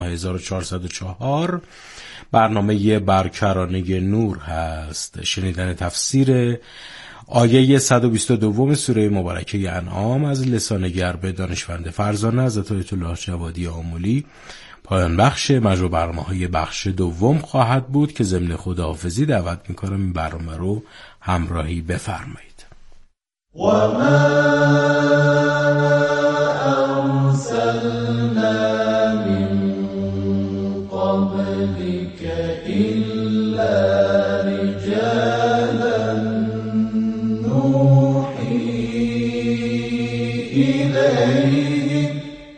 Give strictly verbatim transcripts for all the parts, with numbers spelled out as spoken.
هزار و چهارصد و چهار برنامه برکرانه نور هست. شنیدن تفسیر آیه صد و بیست و دو سوره مبارکه انعام از لسان گربه دانشمند فرزانه حضرت آیت الله جوادی آملی پایان بخش مجموع برنامه‌های بخش دوم خواهد بود که ضمن خداحافظی دعوت می‌کنم این برنامه رو همراهی بفرمایید. و ما ارسلنا قبلك إلا رجالا نوحي إليهم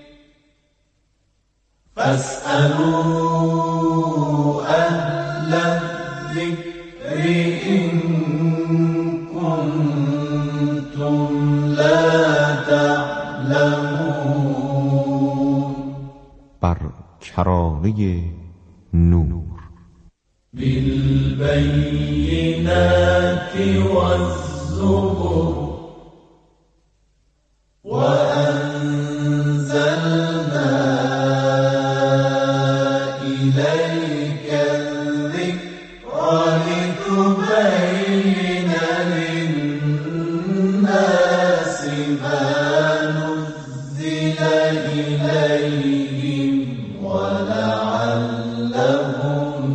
فاسألوا أهل الذكر إن كنتم لا تعلمون. برکرانه نور بالبينات والزبر وأنزلنا إليك الذكر لتبين للناس ما نزل إليهم ولعلهم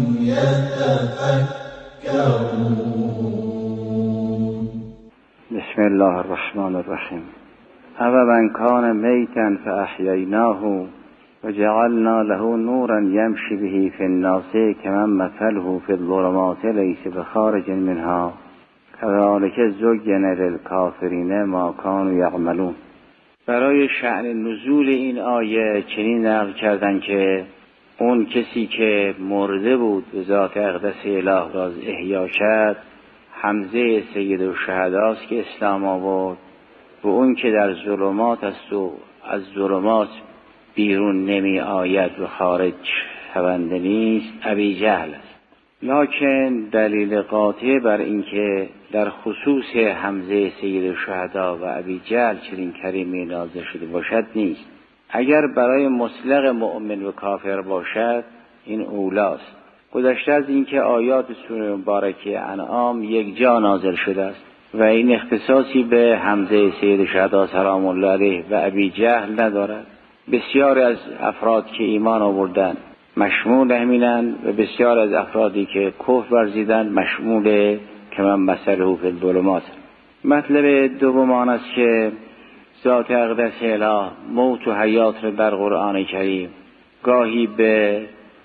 يتفكرون. بسم الله الرحمن الرحیم. أَوَمَنْ كَانَ مَيْتًا فَأَحْيَيْنَاهُ وَجَعَلْنَا لَهُ نُورًا يَمْشِي بِهِ فِي النَّاسِ كَمَنْ مَثَلُهُ فِي الظُّلُمَاتِ لَيْسَ بِخَارِجٍ مِنْهَا كَذَلِكَ زُيِّنَ لِلْكَافِرِينَ مَا كَانُوا يَعْمَلُونَ. برای شأن نزول این آیه چنین نقل کردند که اون کسی که مرده بود و ذات اقدس اله را احیا کرد حمزه سید الشهدا است که اسلام آورد و اون که در ظلمات است و از ظلمات بیرون نمی آید و خارج شونده نیست ابی جهل است. لکن دلیل قاطع بر اینکه در خصوص حمزه سید الشهدا و ابی جهل چنین کریمی نازل شده باشد نیست. اگر برای مطلق مؤمن و کافر باشد این اولاست. گذشته از اینکه آیات سوره مبارکه انعام یک جا نازل شده است و این اختصاصی به حمزه سید الشهدا سلام الله علیه و ابی جهل ندارد. بسیار از افراد که ایمان آوردند مشمول همینند و بسیار از افرادی که کفر ورزیدند مشمول که من مثله فی الظلمات. مطلب دوم آن است که ذات اقدس اله موت و حیات را در قرآن کریم گاهی به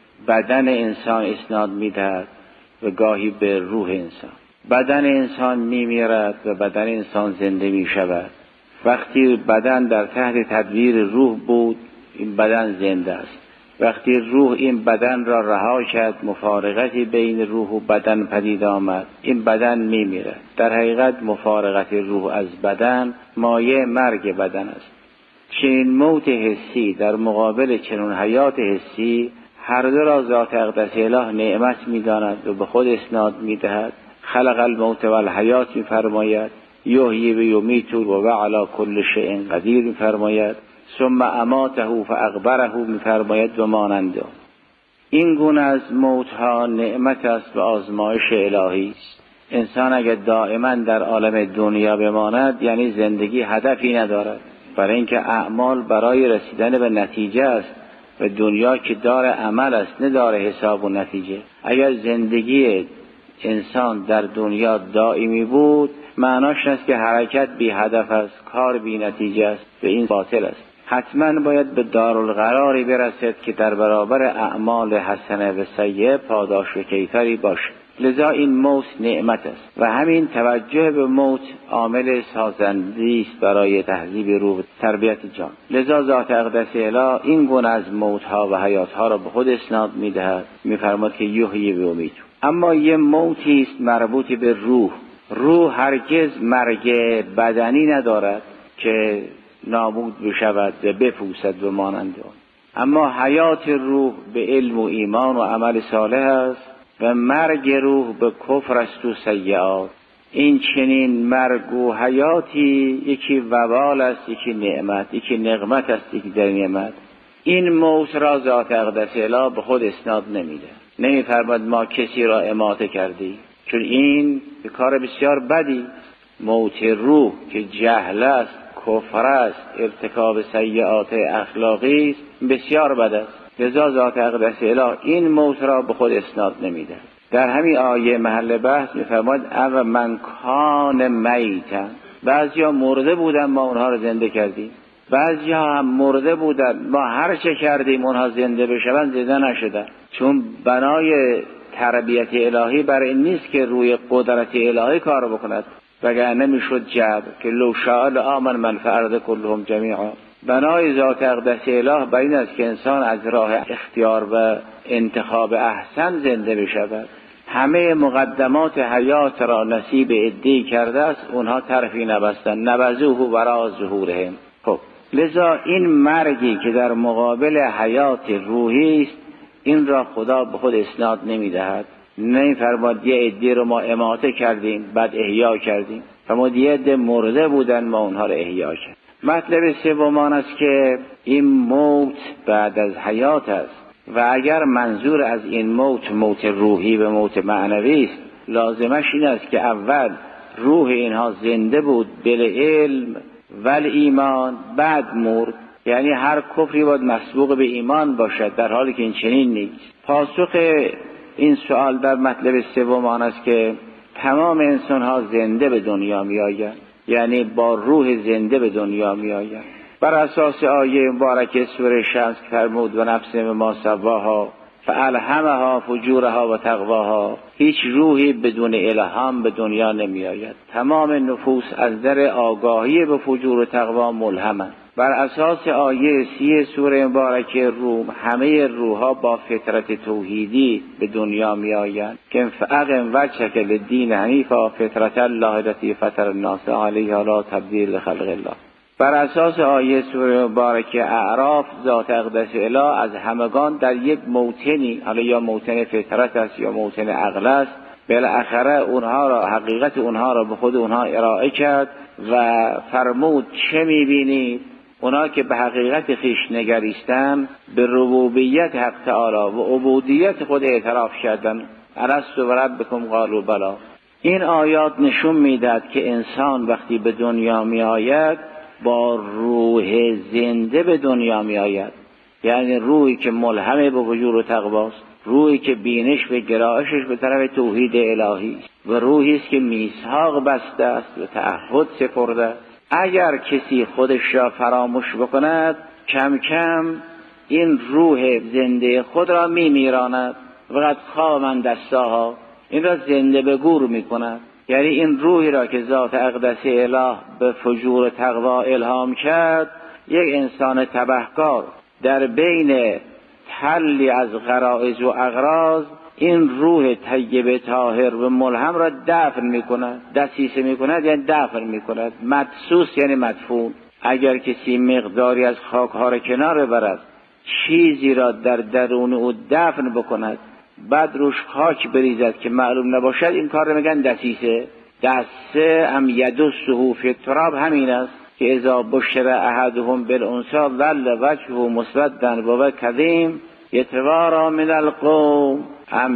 بدن انسان اسناد می‌دهد و گاهی به روح انسان. بدن انسان می‌میرد و بدن انسان زنده می‌شود. وقتی بدن در تحت تدبیر روح بود این بدن زنده است. وقتی روح این بدن را رها کرد مفارقتی بین روح و بدن پدید آمد این بدن می‌میرد. در حقیقت مفارقت روح از بدن مایه مرگ بدن است. چنین موت حسی در مقابل چنین حیات حسی هر دو را ذات اقدس اله نعمت می‌داند و به خود اسناد می‌دهد. خلق الموت و الحیات می‌فرماید، یحیی و یمیت و علی کل شیء قدیر می‌فرماید، ثم اماته فاقبره می‌فرماید و مانند آن. این گونه از موت‌ها نعمت است و آزمایش الهی است. انسان اگر دائما در عالم دنیا بماند یعنی زندگی هدفی ندارد، برای اینکه اعمال برای رسیدن به نتیجه است و دنیا که دار عمل است نه دار حساب و نتیجه. اگر زندگی انسان در دنیا دائمی بود معناش است که حرکت بی هدف است، کار بی نتیجه است و این باطل است. حتما باید به دارالقراری برسد که در برابر اعمال حسنه و سیئه پاداش و کیفری باشد. لذا این موت نعمت است و همین توجه به موت عامل سازنده است برای تهذیب روح و تربیت جان. لذا ذات اقدس اله این گونه از موت‌ها و حیات‌ها را به خود اسناد می‌دهد، می‌فرماید که یحیی و یمیت. اما یه موتی است مربوط به روح. روح هرگز مرگ بدنی ندارد که نابود بشود و بپوسد و مانند آن. اما حیات روح به علم و ایمان و عمل صالح است و مرگ روح به کفر است و سیئات. این چنین مرگ و حیاتی یکی وبال است، یکی نعمت، یکی نقمت است، یکی در نعمت. این موت را ذات اقدس اله به خود اسناد نمیده، نمیفرماد ما کسی را اماته کردی، چون این کار بسیار بدی. موت روح که جهل است، کفر است، ارتکاب سیئات اخلاقی است، بسیار بد است. لذا ذات اقدس اله این موت را به خود اسناد نمیده. در همین آیه محل بحث میفرماد او من کان میتن، بعضیا مرده بودن ما اونها رو زنده کردیم، بعضیا هم مرده بودن ما هر چه کردیم اونها زنده بشون زنده نشدن. چون بنای تربیت الهی برای این نیست که روی قدرت الهی کار بکند، وگرنه میشد جبر که لو شاء لآمن من فی الارض کلهم جمیعا. بنای ذات اقدس اله بر این است که انسان از راه اختیار و انتخاب احسن زنده بشود. همه مقدمات حیات را نصیب عده‌ای کرده است، اونها طرفی نبستن، نبذوه وراء ظهورهم. خب لذا این مرگی که در مقابل حیات روحی است، این را خدا به خود اسناد نمیدهد. نمی‌فرماد یه عده رو ما اماته کردیم بعد احیا کردیم، فرمود یه عده مرده بودن ما اونها رو احیا کردیم. مطلب سوم آن است که این موت بعد از حیات است و اگر منظور از این موت موت روحی و موت معنوی است، لازمش این است که اول روح اینها زنده بود بل علم ول ایمان، بعد مرد. یعنی هر کفری باید مسبوق به ایمان باشد، در حالی که این چنین نیست. پاسخ این سوال در مطلب سوم آن است که تمام انسان ها زنده به دنیا می آیند، یعنی با روح زنده به دنیا می آیند. بر اساس آیه مبارکه سوره شمس که فرمود و نفس ما سواها فالهمها فجورها و تقواها، هیچ روحی بدون الهام به دنیا نمی آید. تمام نفوس از در آگاهی به فجور و تقوا ملهمند. بر اساس آیه سی سوره مبارکه روم همه روحها با فطرت توحیدی به دنیا می آیند که فاقم وجهک للدین حنیفا فطرت الله التي فطر الناس علیها لا تبدیل لخلق الله. بر اساس آیه سوره مبارکه اعراف ذات اقدس اله از همگان در یک موطنی، حالا یا موطن فطرت است یا موطن عقل است، بالاخره اونها را حقیقت اونها را به خود اونها ارائه کرد و فرمود چه میبینید؟ اونا که به حقیقت خویش نگریستن به ربوبیت حق تعالی و عبودیت خود اعتراف کردن. الست و ربکم قالوا بلی. این آیات نشون میدهد که انسان وقتی به دنیا می آید با روح زنده به دنیا می آید، یعنی روحی که ملهم به وجود و تقواست، روحی که بینش و گرایشش به طرف توحید الهی است و روحی است که میثاق بسته است و تعهد سپرده. اگر کسی خودش را فراموش بکند کم کم این روح زنده خود را می میراند و قد خواب من دستاها، این را زنده به گور می کند. یعنی این روحی را که ذات اقدس اله به فجور تقوا الهام کرد، یک انسان تبهکار در بین تلی از غرائز و اغراض این روح طیب طاهر و ملهم را دفن می کند. دسیسه می کند یعنی دفن می کند. مدسوس یعنی مدفون. اگر کسی مقداری از خاک ها را کنار برد، چیزی را در درون او دفن بکند، بعد روش خاک بریزد که معلوم نباشد، این کار رو میگن دسیسه. دسه ام یدسه فی التراب همین است که اذا بشر احدهم بالانثی ظل وجهه مسودا وهو کظیم یتوارا من القوم ام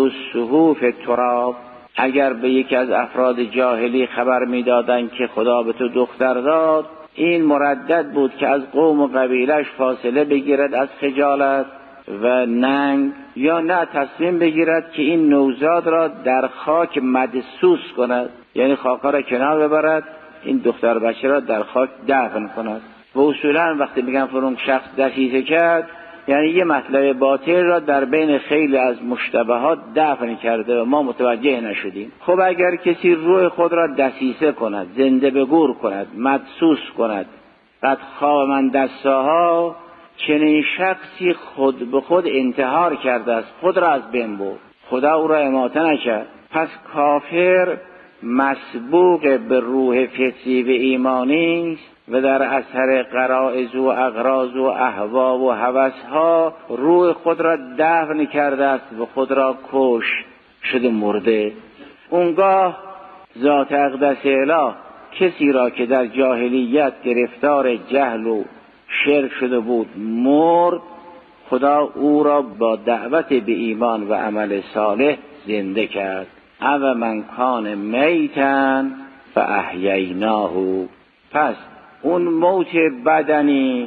یدسه فی التراب. اگر به یکی از افراد جاهلی خبر میدادند که خدا به تو دختر داد، این مردد بود که از قوم و قبیلش فاصله بگیرد از خجالت و ننگ، یا نه تصمیم بگیرد که این نوزاد را در خاک مدسوس کند، یعنی خاک را کنار ببرد، این دختر بچه را در خاک دفن کند. و اصولا وقتی میگن فرون شخص دسیسه کرد، یعنی یه مطلب باطل را در بین خیلی از مشتبهات دفن کرده و ما متوجه نشدیم. خب اگر کسی روح خود را دسیسه کند، زنده به گور کند، مدسوس کند، قد خواب من دستاها، چنین شخصی خود به خود انتحار کرده است، خود را از بین برد، خدا او را اماته نکرد. پس کافر مسبوق به روح فطری و ایمانی و در اثر غرائز و اغراض و اهوا و هوسها روح خود را دفن کرده است و خود را کش شده مرده. اونگاه ذات اقدس اله کسی را که در جاهلیت گرفتار جهل و شرک شده بود مرد، خدا او را با دعوت به ایمان و عمل صالح زنده کرد. او من کان میتن فاحییناه. پس اون موت بدنی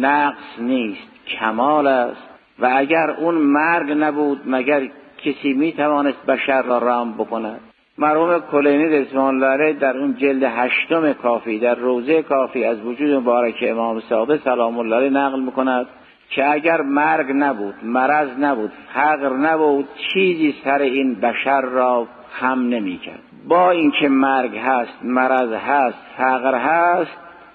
نقص نیست، کمال است. و اگر اون مرگ نبود مگر کسی میتوانست بشر را رحم بکند؟ مرحوم کلینی رضوان الله علیه در اون جلد هشتم کافی، در روضه کافی، از وجود مبارک امام صادق سلام الله علیه نقل میکند که اگر مرگ نبود، مرض نبود، فقر نبود، چیزی سر این بشر را خم نمیکرد. با اینکه مرگ هست، مرض هست، فقر هست،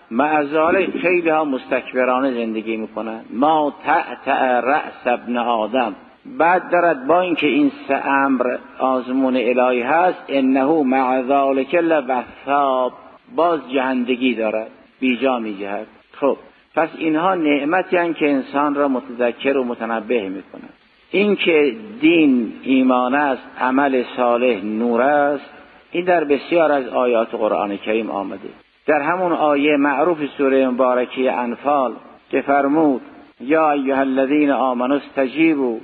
معذاله خیلی ها مستکبرانه زندگی میکنن. ما تأتأ رأس ابن آدم. بعد دارد با اینکه این سه امر آزمون الهی هست، انه مع ذلک لوثاب، باز جهندگی دارد، بیجا میجهد. خب پس اینها نعمتی هستند که انسان را متذکر و متنبه میکنند. این که دین ایمان است، عمل صالح نور است، این در بسیار از آیات قرآن کریم آمده. در همون آیه معروف سوره مبارکه انفال که فرمود یا ایها الذین آمنوا استجیبوا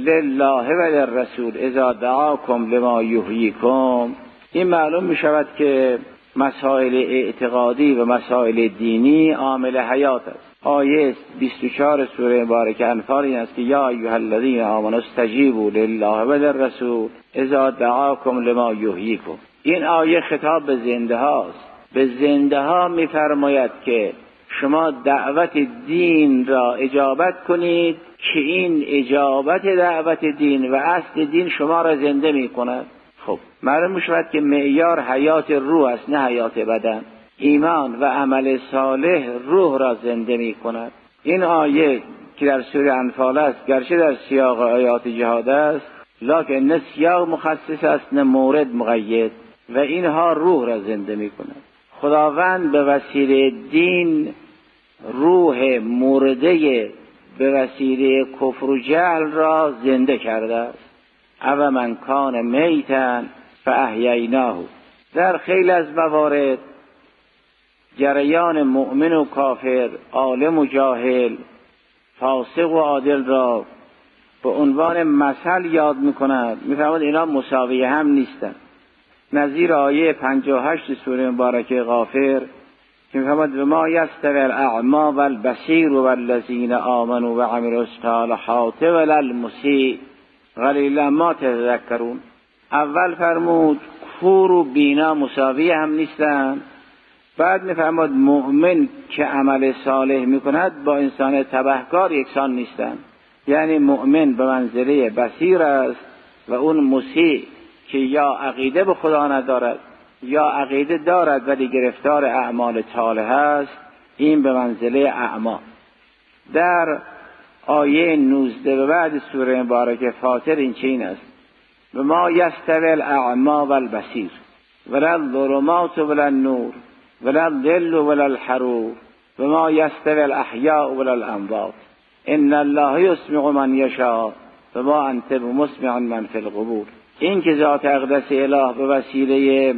لله و للرسول اذا دعاکم لما یحییکم، این معلوم می شود که مسائل اعتقادی و مسائل دینی عامل حیات است. آیه بیست و چهار سوره مبارکه انفال این است که یا ایها الذین آمنوا استجیبوا لله و للرسول اذا دعاکم لما یحییکم. این آیه خطاب به زنده هاست. به زنده ها می فرماید که شما دعوت دین را اجابت کنید که این اجابت دعوت دین و اصل دین شما را زنده می کند. خب معلوم می شود که معیار حیات روح است، نه حیات بدن. ایمان و عمل صالح روح را زنده می کند. این آیه که در سوره انفال است، گرچه در سیاق آیات جهاد است، لکن نه سیاق مخصص است نه مورد مقید، و اینها روح را زنده می کند. خداوند به وسیله دین روح مرده به وسیله کفر و جهل را زنده کرده است. او من کان میتن فاحییناه. در خیلی از موارد جریان مؤمن و کافر، عالم و جاهل، فاسق و عادل را به عنوان مثل یاد می‌کند، می‌فرماید اینا مساوی هم نیستند. نظیر آیه پنجاه و هشت سوره مبارکه غافر که می‌فرماید و ما یستوی الاعمی والبصیر والذین آمنوا و عملوا الصالحات ولا المسیء قلیلا ما تذکرون. اول فرمود کور و بینا مساوی هم نیستند. بعد می‌فرماید مؤمن که عمل صالح می‌کند با انسان تبهکار یکسان نیستند. یعنی مؤمن به منزله بصیر است و اون مسیء که یا عقیده به خدا ندارد یا عقیده دارد ولی گرفتار اعمال طالح است، این به منزله اعمی. در آیه نوزده به بعد سوره مبارکه فاطر این چین است و ما یستوی الاعمی والبصیر ولا الظلمات ولا النور ولا الظل ولا الحرور و ما یستوی الاحیاء ولا الاموات ان الله یسمع من یشاء و ما انت بمسمع من فی القبور. این که ذات اقدس اله به وسیله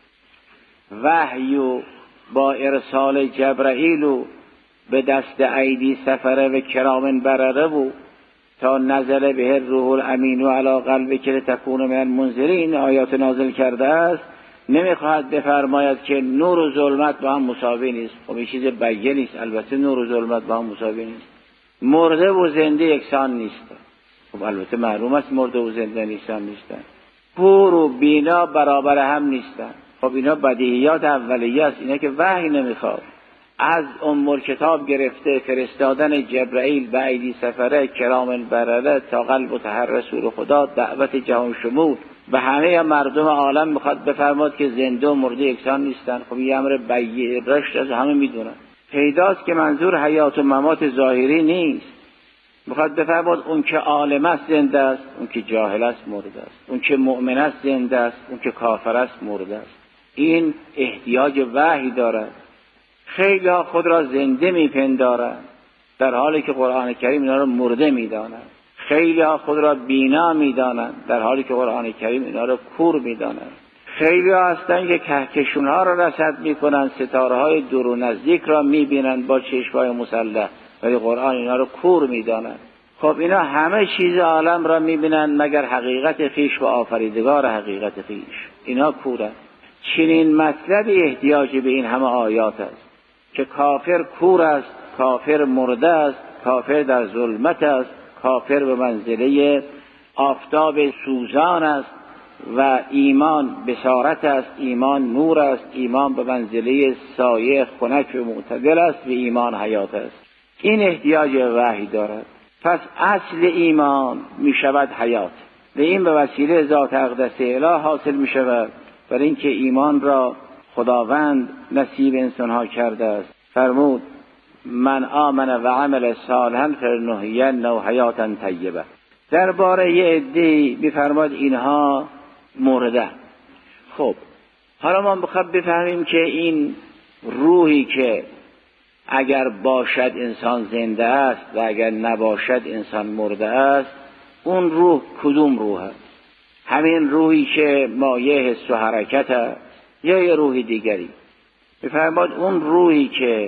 وحی و با ارسال جبرائیل و به دست ایدی سفره و کرام برره و تا نزل به روح الامین و علی قلبک لتکون من المنذرین آیات نازل کرده است، نمیخواهد بفرماید که نور و ظلمت با هم مساوی نیست. خب این چیز بیان نیست. البته نور و ظلمت با هم مساوی نیست. مرده و زنده یکسان نیست. خب البته معلوم است مرده و زنده نیستن نیستن. کور و بینا برابر هم نیستن. خب اینا بدیهیات اولیه است. اینا که وحی نمیخواد. از ام کتاب گرفته فرستادن جبرائیل به ایدی سفره کرام برره تا قلب و طهر رسول خدا، دعوت جهان شمول به همه مردم عالم میخواد بفرماد که زنده و مرده یکسان نیستن. خب این امر بیان رشد از همه میدونن. پیداست که منظور حیات و ممات ظاهری نیست. میخواد بفرماد اون که عالم است زنده است، اون که جاهل است مرده است، اون که مؤمن است زنده است، اون که کافر است مرده است. این احتیاج وحی دارد. خیلی ها خود را زنده میپندارند در حالی که قرآن کریم اینا را مرده میداند. خیلی ها خود را بینا میدانند در حالی که قرآن کریم اینا را کور میداند. خیلی ها هستن که کهکشون ها را رصد میکنن، ستاره های دور و نزدیک را میبینن با چشمای مسلح، ولی قرآن اینا رو کور میداند. خب اینا همه چیز عالم را میبینن مگر حقیقت خویش و آفریدگار حقیقت خویش. اینا کورن. چنین مطلبی احتیاج به این همه آیات است که کافر کور است، کافر مرده است، کافر در ظلمت است، کافر به منزله آفتاب سوزان است و ایمان بصارت است، ایمان نور است، ایمان به منزله سایه خنک و معتدل است و ایمان حیات است. این احتیاج به وحی دارد. پس اصل ایمان می شود حیات و این به وسیله ذات اقدس اله حاصل می شود، برای اینکه ایمان را خداوند نصیب انسانها کرده است. فرمود من آمن و عمل صالحا فلنحینه حیاتا طیبه. درباره یه عده‌ای می‌فرماد اینها مرده. خب حالا ما بخواد بفهمیم که این روحی که اگر باشد انسان زنده است و اگر نباشد انسان مرده است، اون روح کدوم روح است؟ همین روحی که مایه حس و حرکت است یا یه روح دیگری؟ می‌فرماد اون روحی که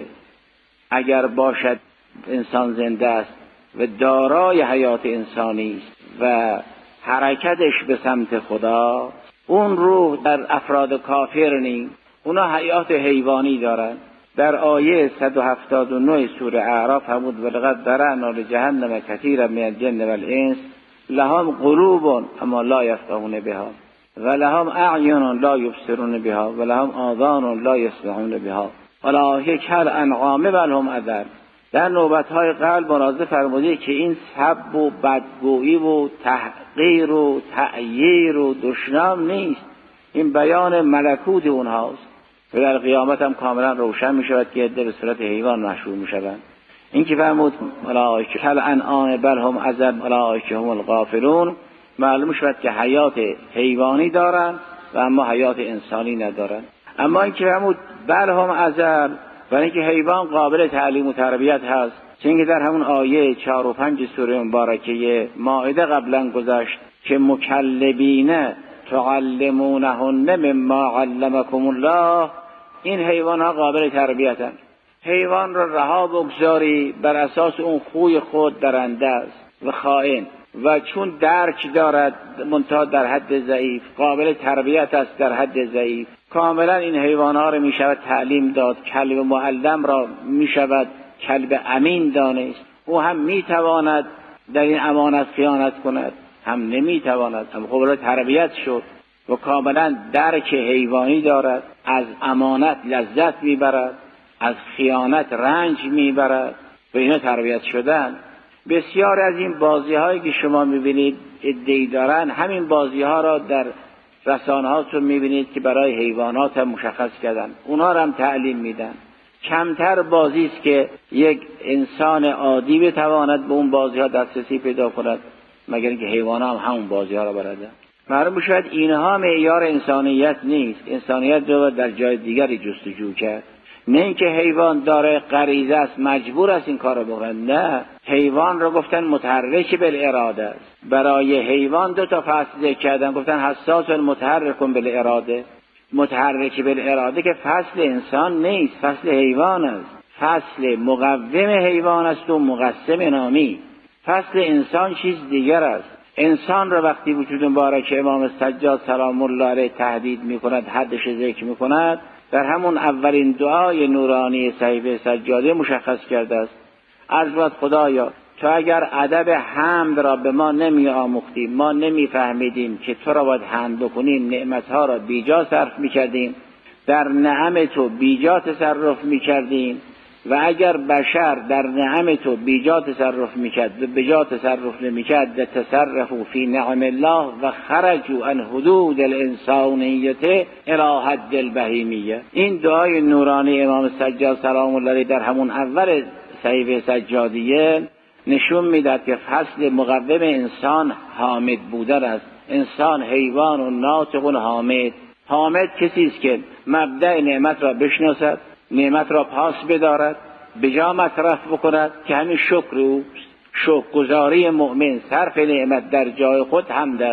اگر باشد انسان زنده است و دارای حیات انسانی است و حرکتش به سمت خدا، اون روح در افراد کافر نیست، اونا حیات حیوانی دارن. در آیه صد و هفتاد و نه سوره اعراف همود ولقد ذرأنا لجهنم کثیرا من الجن والانس لهم قلوب اما لا یفقهون بها و لهم اعین لا یبصرون بها و لهم آذان لا یسمعون بها اولئک کالانعام بل هم اضل. در نوبت‌های قلب مناظر فرموده که این سب و بدگویی و تحقیر و تعییر و دشنام نیست، این بیان ملکوت اونهاست و در قیامت هم کاملا روشن می شود که عده به صورت حیوان محشور می شوند. این که فرمود اولئک کالانعام بل هم اضل اولئک هم الغافلون، معلوم شود که حیات حیوانی دارند و اما حیات انسانی ندارند. اما این که فرمود بل هم اضل، برای اینکه حیوان قابل تعلیم و تربیت هست، چون که در همون آیه چهار و پنج سوره مبارکه مائده قبلا گذشت که مکلبین تعلمونهن مما علمکم الله، این حیوان ها قابل تربیت هست. حیوان را رها بگذاری بر اساس اون خوی خود درنده است و خائن و چون درک دارد منتها در حد ضعیف، قابل تربیت است در حد ضعیف. کاملا این حیوانها را می شود تعلیم داد. کلب معلم را می شود کلب امین دانست. او هم می تواند در این امانت خیانت کند، هم نمی تواند، هم قابل تربیت شد و کاملا درک حیوانی دارد. از امانت لذت می برد، از خیانت رنج می برد و اینا تربیت شدن. بسیار از این بازی هایی که شما می بینید ادعی دارن، همین بازی ها را در رسانه هاتون میبینید که برای حیوانات هم مشخص کردن، اونا رو هم تعلیم میدن. کمتر بازی است که یک انسان عادی بتواند به اون بازی ها دسترسی پیدا کند، مگر اینکه حیوانات هم همون بازی ها را بلدن. معلوم شد اینها معیار انسانیت نیست. انسانیت رو در جای دیگری جستجو کرد. نه اینکه حیوان داره غریزه است، مجبور است این کار رو بکنه. نه، حیوان رو گفتن متحرک بالاراده است. برای حیوان دو تا فصل ذکر کردن، گفتن حساس و متحرک بالاراده. متحرک بالاراده که فصل انسان نیست، فصل حیوان است. فصل مقوم حیوان است و مقسم نامی. فصل انسان چیز دیگر است. انسان را وقتی وجود مبارک امام سجاد سلام الله علیه تهدید میکند، حدش ذکر میکند، در همون اولین دعای نورانی صحیفه سجاده مشخص کرده است. عرض بود خدایا تو اگر ادب حمد را به ما نمی آموختیم، ما نمی فهمیدیم که تو را باید حمد بکنیم، نعمتها را بیجا صرف می کردیم، در نعم تو بیجا تصرف می کردیم و اگر بشر در نعم تو بیجا تصرف می کرد و بجا تصرف نمی کرد، تصرفوا فی نعم الله و خرجوا عن حدود الانسانیت الی حد البهیمیه. این دعای نورانی امام سجاد سلام الله علیه در همون اول صحیفه سجادیه نشون میداد که فصل مقوم انسان حامد بودن است. انسان حیوان و ناطق و حامد. حامد کسی است که مبدأ نعمت را بشناسد، نعمت را پاس بدارد، بجا مصرف بکند که همین شکر اوست. شکرگزاری مؤمن صرف نعمت در جای خود حمد است.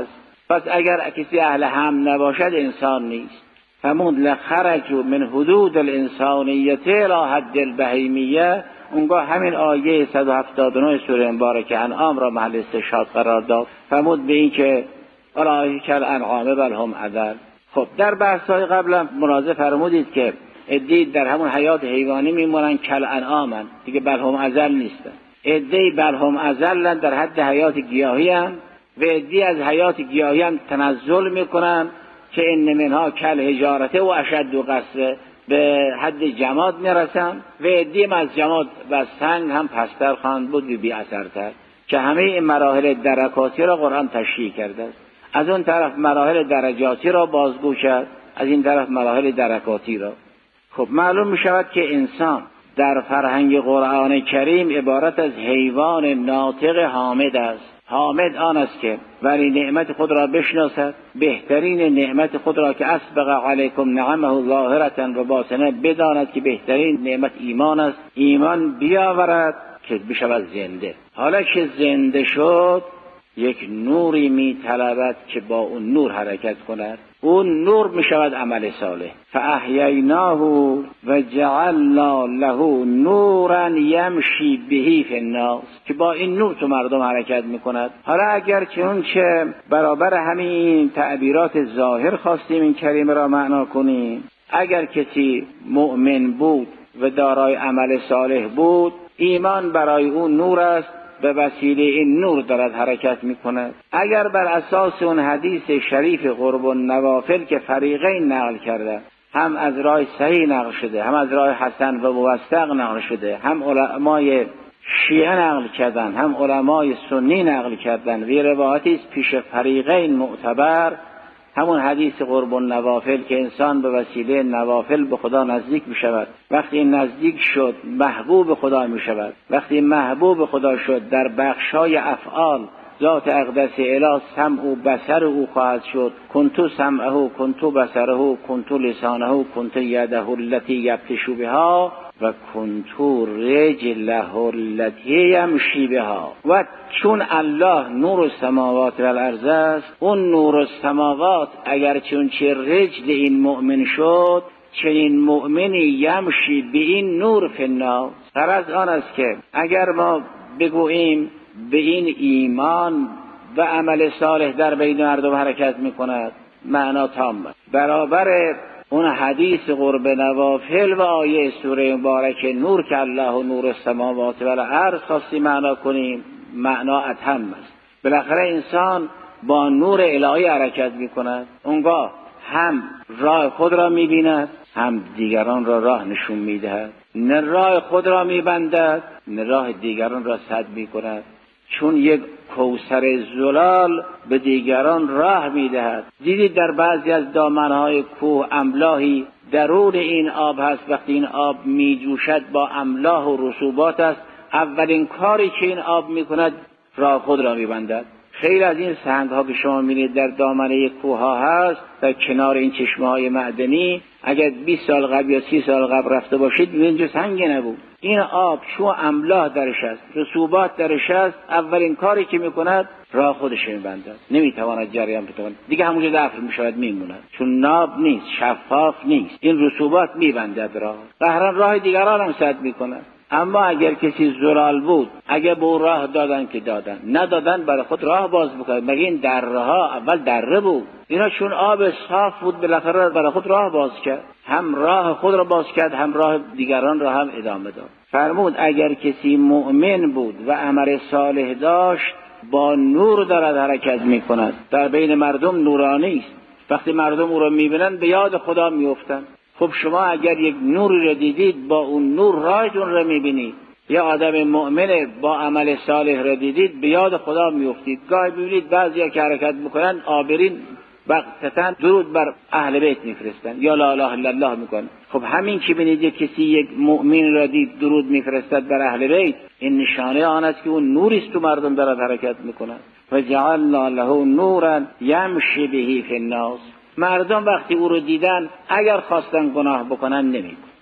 پس اگر کسی اهل هم نباشد انسان نیست. فمون لخرجوا من حدود الانسانیت الی حد البهیمیه. اونگاه همین آیه صد و هفتاد و نه سوره مبارکه انعام را محل استشهاد قرار داد، فرمود به این که اولئک الانعام بل هم اضل. خب در بحث‌های قبلا مناظره فرمودید که عده‌ای در همون حیات حیوانی میمونن کل انعامن، دیگه بل هم اضل نیستن. عده‌ای بل هم اضلن در حد حیات گیاهی هم و عده‌ای از حیات گیاهی هم تنزل میکنن که ان منها کل حجارته و اشد و قسوه، به حد جماد میرسن و عده‌ای از جماد و سنگ هم پستر خواهند بود و بی اثرتر، که همه این مراحل درکاتی را قرآن تشریح کرده است. از اون طرف مراحل درجاتی را بازگو کرد، از این طرف مراحل درکاتی را. خب معلوم می شود که انسان در فرهنگ قرآن کریم عبارت از حیوان ناطق حامد است. حامد آن است که ولی نعمت خود را بشناسد، بهترین نعمت خود را که اسبغ علیکم نعمه ظاهرة و باطنه بداند که بهترین نعمت ایمان است، ایمان بیاورد که بشود زنده. حالا که زنده شد یک نوری می طلبد که با اون نور حرکت کند، اون نور می شود عمل صالح. فاحییناه و جعلنا له نورا یمشی به فی الناس، که با این نور تو مردم حرکت می کند. حالا اگر که اون چه برابر همین تعبیرات ظاهر خواستیم این کلمه را معنا کنیم، اگر کسی مؤمن بود و دارای عمل صالح بود، ایمان برای اون نور است، به وسیله این نور دارد حرکت می کند. اگر بر اساس اون حدیث شریف قرب النوافل که فریقین نقل کرده، هم از راه صحیح نقل شده، هم از راه حسن و موثق نقل شده، هم علمای شیعه نقل کردن، هم علمای سنی نقل کردن، و روایتی است پیش فریقین معتبر، همون حدیث قرب النوافل که انسان به وسیله نوافل به خدا نزدیک می شود. وقتی نزدیک شد محبوب خدا می شود. وقتی محبوب خدا شد در بخشای افعال ذات اقدس اله سمع و بصر او خواهد شد. کنتو سمعه، کنتو بصره، کنتو لسانه، کنتو یده التي یبطش بها و کنتو رجله التي یمشی بها. و چون الله نور السماوات و الارض است، اون نور السماوات اگر چون چه رجل این مؤمن شد، چنین مؤمنی یمشی به این نور فی الناس. غرض آن است که اگر ما بگوییم به این ایمان و عمل صالح در بین مردم حرکت میکند، معنا تام برابر اون حدیث قرب نوافل و آیه سوره مبارک نور که الله و نور السماوات و الارض خواستی معنا کنیم، معنا اتم است. بالاخره انسان با نور الهی حرکت میکند، اونگاه هم راه خود را میبیند، هم دیگران را راه نشون میدهد. نه راه خود را میبندد، نه راه دیگران را سد میکند، چون یک کوثر زلال به دیگران راه میدهد. دیدید در بعضی از دامنهای کوه املاحی درون این آب هست، وقتی این آب میجوشد با املاح و رسوبات است، اولین کاری که این آب میکند راه خود را میبندد. خیلی از این سنگ ها که شما میبینید در دامنه کوه ها هست، در کنار این چشمه های معدنی، اگر بیست سال قبل یا سی سال قبل رفته باشید میبینید جو سنگ نبود. این آب چون املاح درش است، رسوبات درش است، اولین کاری که میکند راه خودش میبندد، نمیتواند جریان بتواند، دیگه همونجا دفن میشود میموند، چون ناب نیست، شفاف نیست، این رسوبات میبندد راه، قهرن راه دیگران هم سد میکند. اما اگر کسی زلال بود، اگر به راه دادن که دادن، ندادن برای خود راه باز بکنه. مگه این دره ها اول دره بود؟ اینا چون آب صاف بود بالاخره برای خود راه باز کرد، هم راه خود را باز کرد، هم راه دیگران را هم ادامه داد. فرمود اگر کسی مؤمن بود و عمل صالح داشت، با نور دارد حرکت میکند، در بین مردم نورانی است، وقتی مردم او را میبینند به یاد خدا میافتند. خب شما اگر یک نوری را دیدید، با اون نور راهتون را میبینید. یا آدم مؤمن با عمل صالح را دیدید، به یاد خدا میافتید. گاهی ببینید بعضیا که حرکت میکنن آبرین وقتاً درود بر اهل بیت میفرستن یا لا اله الا الله میکنن. خب همین که ببینید کسی یک مؤمن را دید درود میفرستد بر اهل بیت، این نشانه آن است که اون نوری است تو مردم دارد حرکت میکند. فجعلنا له نورا یمشی به فی الناس. مردم وقتی او رو دیدن اگر خواستن گناه بکنن نمیکنن،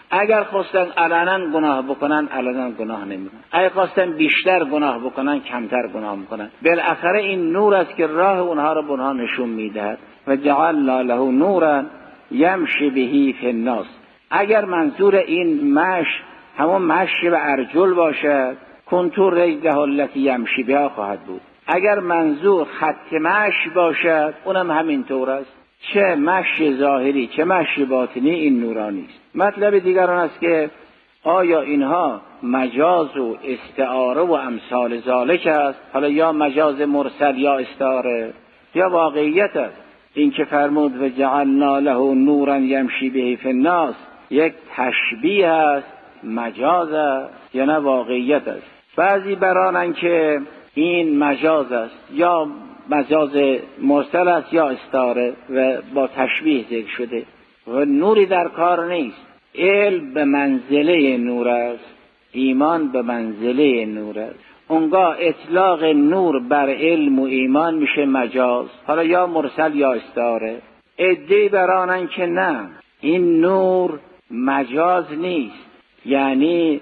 اگر خواستن علنا گناه بکنن علنا گناه نمیکنن، اگر خواستن بیشتر گناه بکنن کمتر گناه میکنن. بالاخره این نور است که راه اونها رو به اونها نشون میدهد. و جعلنا له نورا یمشی به فی الناس. اگر منظور این مش همون مشی به ارجل باشد، کنتور رجله التی یمشی بها خواهد بود. اگر منظور خط مشی باشد اونم همینطور است. چه مشی ظاهری چه مشی باطنی این نورانی است. مطلب دیگر آن است که آیا اینها مجاز و استعاره و امثال ذالک است، حالا یا مجاز مرسل یا استعاره یا واقعیت است. این که فرمود و جعلنا له نورا یمشی به فی الناس یک تشبیه است، مجاز است یا نه واقعیت است. بعضی برانن که این مجاز است یا مجاز مرسل است یا استعاره و با تشبیه ذکر شده و نوری در کار نیست. علم به منزله نور است، ایمان به منزله نور است. اونگاه اطلاق نور بر علم و ایمان میشه مجاز، حالا یا مرسل یا استعاره. عده‌ای برانن که نه، این نور مجاز نیست، یعنی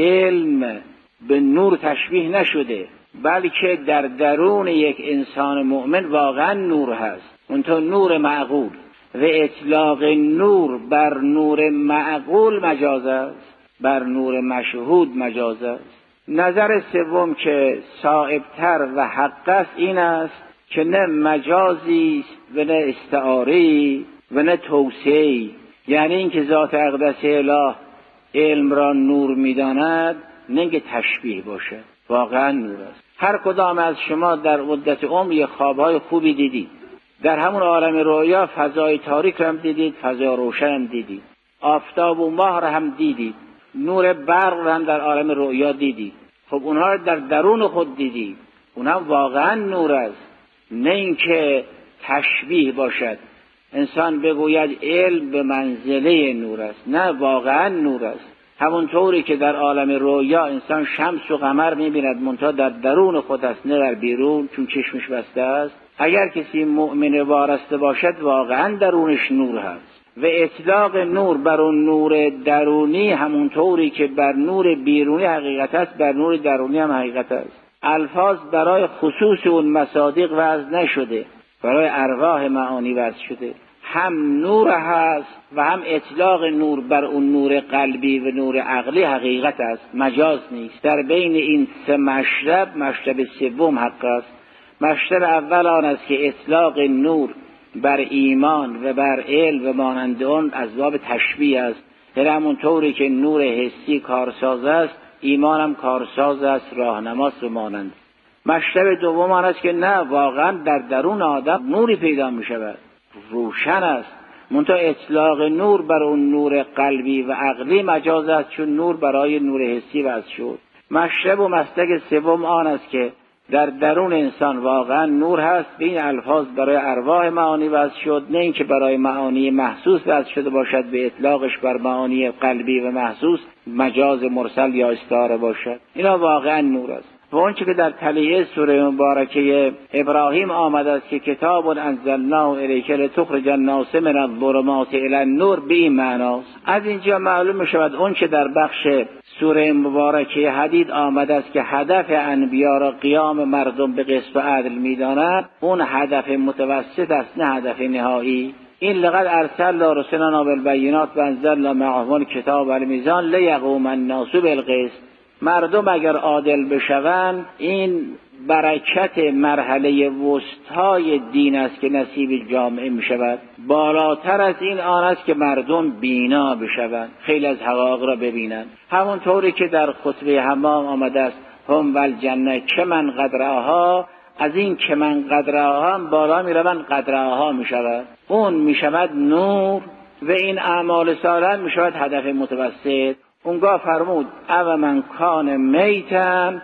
علم به نور تشبیه نشده، بلکه در درون یک انسان مؤمن واقعا نور هست، اونطور نور معقول. و اطلاق نور بر نور معقول مجاز است، بر نور مشهود مجاز است. نظر سوم که صائب‌تر و حق است این است که نه مجازی است و نه استعاری و نه توسعه‌ای. یعنی اینکه ذات اقدس اله علم را نور می‌داند، نه اینکه تشبیه باشد، واقعا نور است. هر کدام از شما در مدت عمر خواب‌های خوبی دیدید، در همون عالم رویا فضای تاریک هم دیدید، فضای روشن هم دیدید، آفتاب و ماه را هم دیدید، نور برق را هم در عالم رویا دیدید. خب اونها را در درون خود دیدید، اونها واقعا نور است، نه اینکه تشبیه باشد. انسان بگوید علم به منزله نور است، نه واقعا نور است. همونطوری که در عالم رویا انسان شمس و قمر می‌بیند منتها در درون خود است، نه در بیرون، چون چشمش بسته است. اگر کسی مؤمن وارسته باشد واقعا درونش نور هست. و اطلاق نور بر اون نور درونی همونطوری که بر نور بیرونی حقیقت است، بر نور درونی هم حقیقت است. الفاظ برای خصوص اون مصادیق وضع نشده، برای ارواح معانی وضع شده. هم نور هست و هم اطلاق نور بر اون نور قلبی و نور عقلی حقیقت است، مجاز نیست. در بین این سه مشرب، مشرب سوم حق است. مشرب اول آن است که اطلاق نور بر ایمان و بر علم و مانند آن از باب تشبیه است، یعنی همونطوری که نور حسی کارساز است، ایمان هم کارساز است، راهنماست و مانند. مشرب دوم آن است که نه، واقعا در درون آدم نوری پیدا می شود، روشن است، منتها اطلاق نور بر اون نور قلبی و عقلی مجاز است، چون نور برای نور حسی وضع شد. مشرب و مسلک سوم آن است که در درون انسان واقعا نور هست، به این الفاظ برای ارواح معانی وضع شد، نه اینکه برای معانی محسوس وضع شده باشد، به اطلاقش بر معانی قلبی و محسوس مجاز مرسل یا استعاره باشد. اینا واقعا نور است. و اونچه که در تلیه سوره مبارکه ابراهیم آمده است که کتاب انزلناه الیک لتخرج الناس من الظلمات الی النور، به این معناست. از اینجا معلوم می‌شود اونچه در بخش سوره مبارکه حدید آمده است که هدف انبیا را قیام مردم به قسط و عدل می‌داند، اون هدف متوسط است، نه هدف نهایی. این لقد ارسلنا رسلنا بالبینات و انزلنا معهم الکتاب والمیزان لیقوم الناس بالقسط. مردم اگر عادل بشوند، این برکت مرحله وسطای دین است که نصیب جامعه می شود. بالاتر از این آن است که مردم بینا بشوند، خیلی از حقایق را ببینند. همونطوری که در خطبه حمام آمده است هم والجنه که من قدرها، از این که من قدرها هم بالا می روند، قدرها می شود، اون می شود نور و این اعمال صالح می شود هدف متوسط. اونگاه فرمود او من کان میتن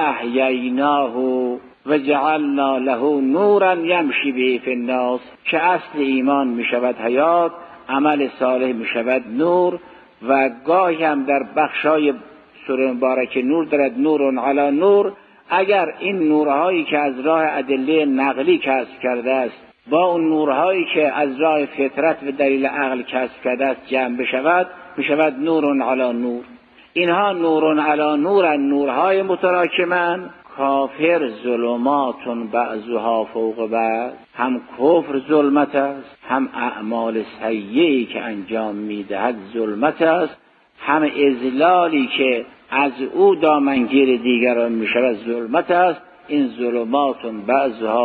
فاحییناه و جعلنا له نورا یمشی به فی الناس، که اصل ایمان می شود حیات، عمل صالح می شود نور. و گاهی هم در بخشای سوره مبارکه نور دارد، نور علی نور. اگر این نورهایی که از راه ادله نقلی کسب کرده است با اون نورهایی که از راه فطرت و دلیل عقل کسب کرده است جمع بشود، میشود نور علی نور. اینها نور علی نور، نورهای متراکمن. کافر ظلمات بعضها فوق بعض، هم کفر ظلمت است، هم اعمال سیئی که انجام میدهد ظلمت است، هم اذلالی که از او دامنگیر دیگران میشود ظلمت است. این ظلمات بعضها